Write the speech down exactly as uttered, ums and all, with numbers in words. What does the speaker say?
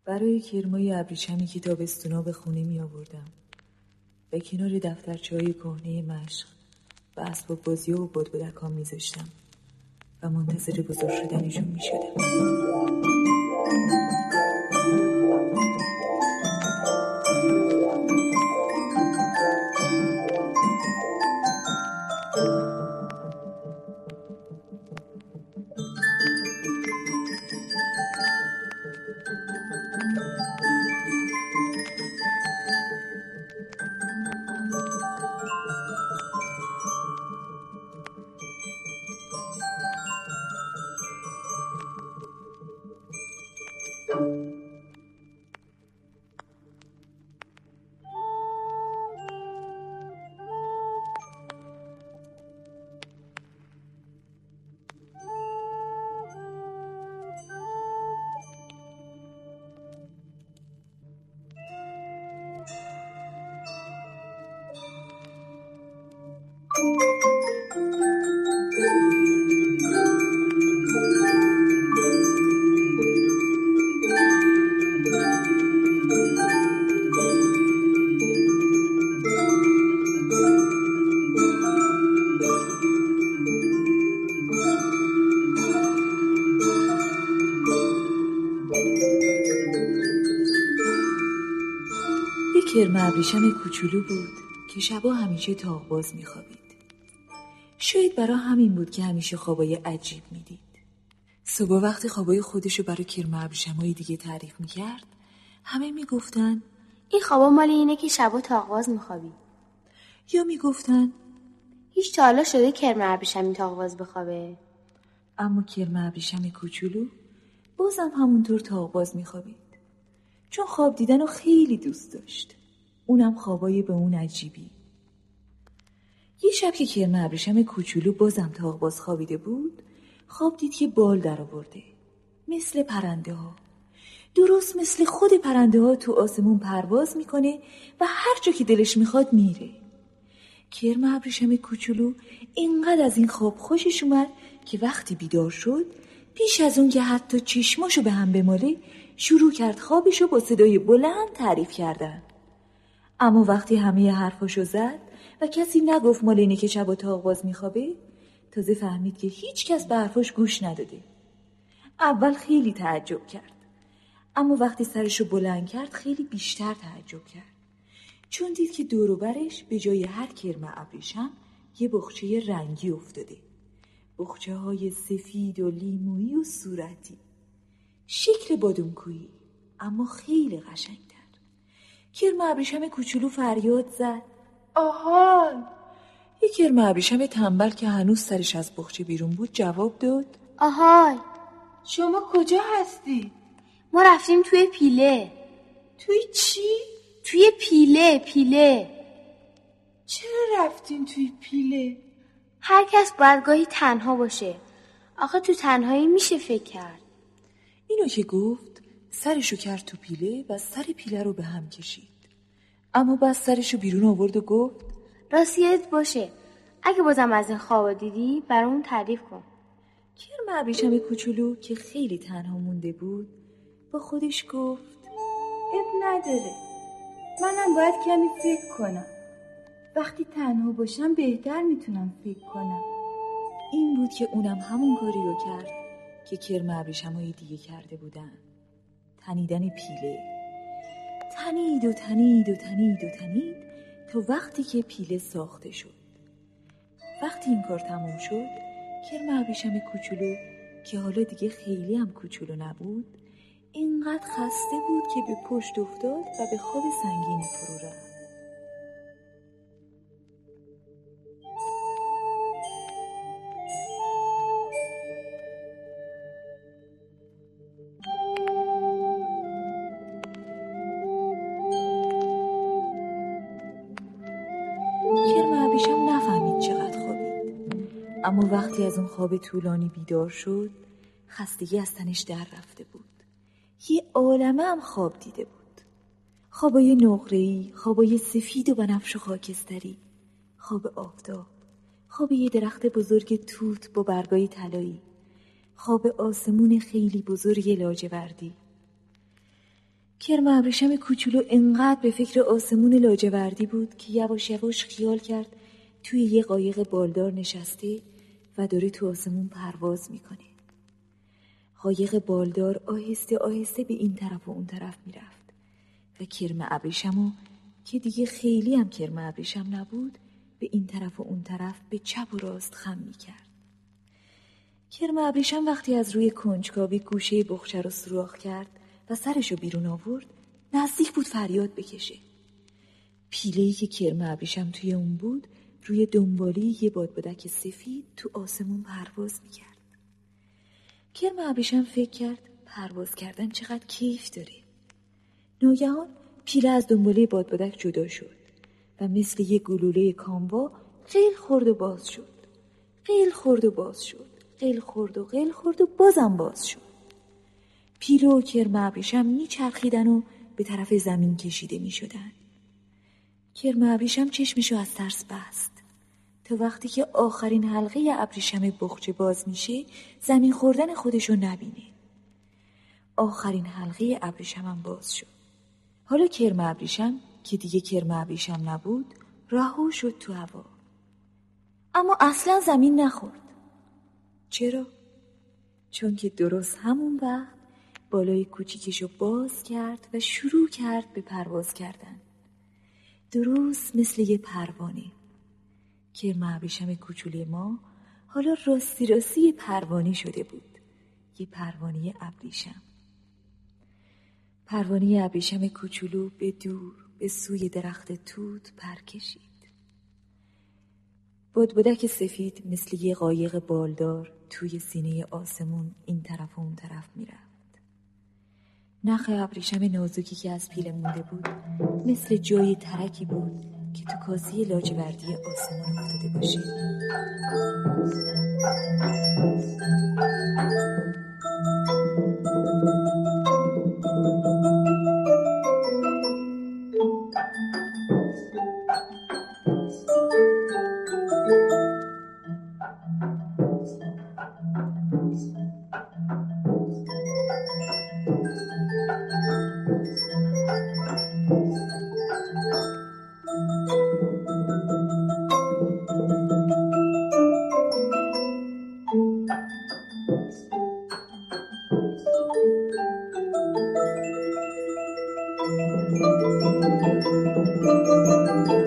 برای کرمای ابریشمی که تابستونا به خونه می آوردم و کنار دفترچه‌های کهنه مشق و اسباب بازی و بادبادک‌ها می ذاشتم و منتظر بزرگ شدنشون می شدم. کرم ابریشم کوچولو بود که شبا همیشه تاق باز میخوابید. شاید برای همین بود که همیشه خوابای عجیب میدید. صبح وقتی خوابای خودشو برای کرم ابریشمای دیگه تعریف میکرد، همه میگفتن این خوابا مال اینه که شبا تاق باز میخوابی. یا میگفتن هیچ تا حالا شده کرم ابریشمی تاق باز بخوابه؟ اما کرم ابریشم کوچولو بازم همونطور تاق باز میخوابید، چون خواب دیدنو خیلی دوست داشت، اونم خوابای به اون عجیبی. یه شب که کرم ابریشم کوچولو بازم تاق باز خوابیده بود، خواب دید که بال در آورده، مثل پرنده ها، درست مثل خود پرنده ها تو آسمون پرواز میکنه و هر جا که دلش میخواد میره. کرم ابریشم کوچولو اینقدر از این خواب خوشش اومد که وقتی بیدار شد، پیش از اون که حتی چشماشو به هم بماله، شروع کرد خوابشو با صدای بلند تعریف کردن. اما وقتی همه حرفاشو زد و کسی نگفت مال اینه که شب تاق باز میخوابه، تازه فهمید که هیچ کس به حرفاش گوش نداده. اول خیلی تعجب کرد، اما وقتی سرشو بلند کرد خیلی بیشتر تعجب کرد، چون دید که دور و برش به جای هر کرم ابریشم یه بخچه رنگی افتاده، بخچه های سفید و لیمویی و صورتی، شکل بادونکویی، اما خیلی قشنگتر. کرم ابریشم کوچولو فریاد زد آهای! یه کرم ابریشم تنبل که هنوز سرش از بخچه بیرون بود جواب داد آهای! شما کجا هستی؟ ما رفتیم توی پیله. توی چی؟ توی پیله پیله. چرا رفتین توی پیله؟ هر کس باید گاهی تنها باشه. آخه تو تنهایی میشه فکر کرد. اینو که گفت سرشو کرد تو پیله و سر پیله رو به هم کشید، اما بعد سرشو بیرون آورد و گفت راستی یادت باشه اگه بازم از این خواب دیدی برامون تعریف کن. کرم ابریشم کوچولو که خیلی تنها مونده بود با خودش گفت اب نداره، منم باید کمی فکر کنم. وقتی تنها باشم بهتر میتونم فکر کنم. این بود که اونم همون کاری رو کرد که کرم ابریشمای دیگه کرده بودن، تنیدن پیله. تنید و تنید و تنید و تنید تا وقتی که پیله ساخته شد. وقتی این کار تموم شد، کرم ابریشم کوچولو که حالا دیگه خیلی هم کوچولو نبود، اینقدر خسته بود که به پشت افتاد و به خواب سنگینی فرو رفت. اما وقتی از اون خواب طولانی بیدار شد، خستگی از تنش در رفته بود. یه عالمه هم خواب دیده بود. خوابای نقره‌ای، خوابای سفید و بنفش و خاکستری، خواب آفتاب، خواب یه درخت بزرگ توت با برگای طلایی، خواب آسمون خیلی بزرگ لاجوردی. کرم ابریشم کوچولو انقدر به فکر آسمون لاجوردی بود که یواش یواش خیال کرد توی یه قایق بالدار نشسته و داره تو آسمون پرواز میکنه. قایق بالدار آهسته آهسته به این طرف و اون طرف میرفت و کرم ابریشمو که دیگه خیلی هم کرم ابریشم نبود به این طرف و اون طرف به چپ و راست خم میکرد. کرم ابریشم وقتی از روی کنجکاوی گوشه بخچه رو سوراخ کرد و سرشو بیرون آورد نزدیک بود فریاد بکشه. پیله‌ای که کرم ابریشم توی اون بود روی دنبالی یه بادبادک سفید تو آسمون پرواز میکرد. کرم ابریشم فکر کرد پرواز کردن چقدر کیف داره. ناگهان پیله از دنباله بادبادک جدا شد و مثل یه گلوله کاموا قیل خورد و باز شد. قیل خورد و باز شد. قیل خورد و قیل خورد و بازم باز شد. پیله و کرم ابریشم میچرخیدن و به طرف زمین کشیده میشدن. کرم ابریشم چشمشو از ترس بست تا وقتی که آخرین حلقه ابریشم بخچه باز میشه زمین خوردن خودشو نبینه. آخرین حلقه ابریشمم باز شد. حالا کرم ابریشم که دیگه کرم ابریشم نبود رها شد تو هوا. اما اصلا زمین نخورد. چرا؟ چون که درست همون وقت بالای کوچیکشو باز کرد و شروع کرد به پرواز کردن. درست مثل یه پروانه. کرم ابریشم کوچولی ما حالا راستی راستی یه پروانه شده بود. یه پروانه ابریشم. پروانه ابریشم کوچولو به دور به سوی درخت توت پر کشید. بادبادک سفید مثل یه قایق بالدار توی سینه آسمون این طرف و اون طرف میرفت. نخ ابریشم نازکی که از پیله مونده بود مثل جای ترکی بود که تو کاسه لاجوردی آسمون افتاده باشه. Thank you.